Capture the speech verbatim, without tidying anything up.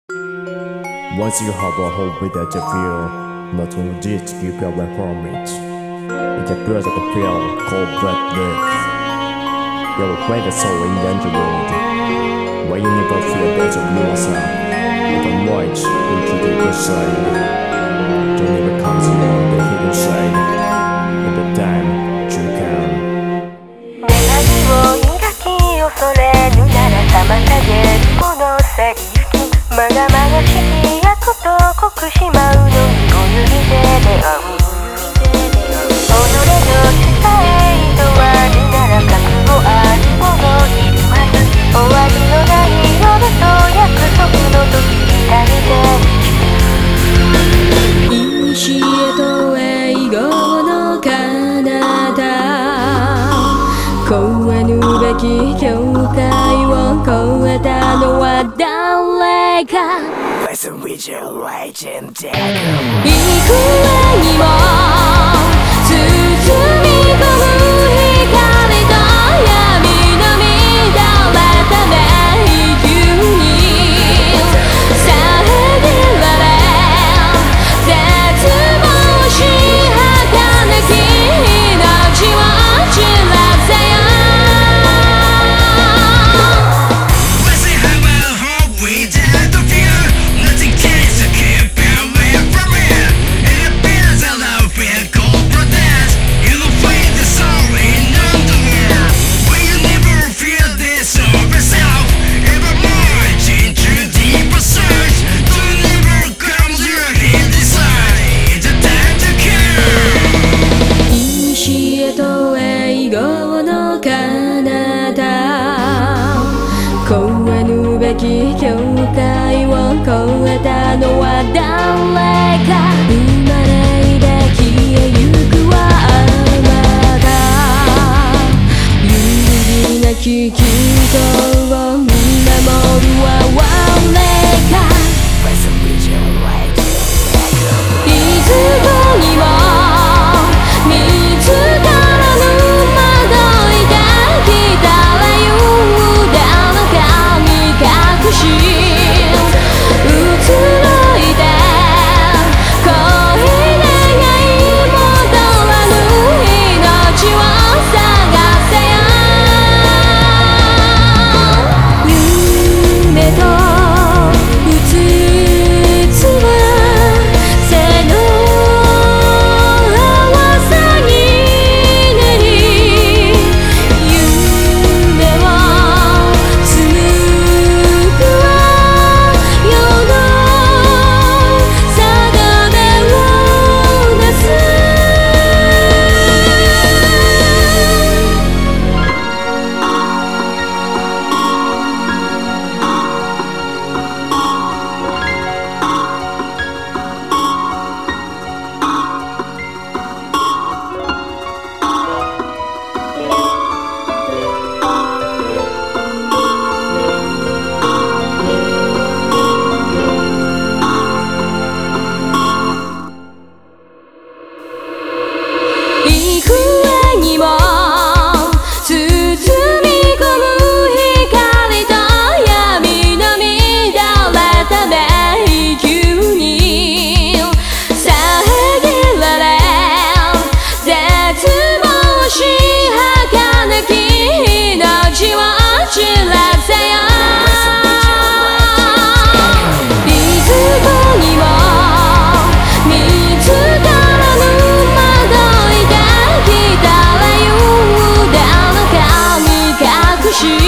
Once you have a home without a fear, not only this keep you away from it. It's a curse of the fear, cold blood death. You're afraid of soul in danger world. Why you never feel better of yourself? Never march into the good side. Don't ever come to you on the hidden side. At the time you can. 願いを抱き恐れぬなら妨げるこの去りゆきまがまがしい悪と濃くしまうのにご指で出会う己の伝え意図あるなら覚悟あるものいるはず終わりのない夜と約束の時に足りていにしえと永劫の彼方越えぬべき境界を越えたのは誰か幾重にも包み込む光と闇の乱れた迷宮に遮られ絶望し儚き命を散らせよ越えぬべき境界を越えたのは誰か生まれで消えゆくはあなた揺るぎなき希望を見守るは我かいつこにも見つからぬ惑いてきたら言うだ隠し移ろいで恋願い戻らぬ命を探せよ夢とうつつは背の合さにねり夢を紡ぐ幾重にも包み込む光と闇の乱れた迷宮に遮られ絶望し儚き命を散らせよいつこにも見つからぬ惑いてきたら言うだろかに隠し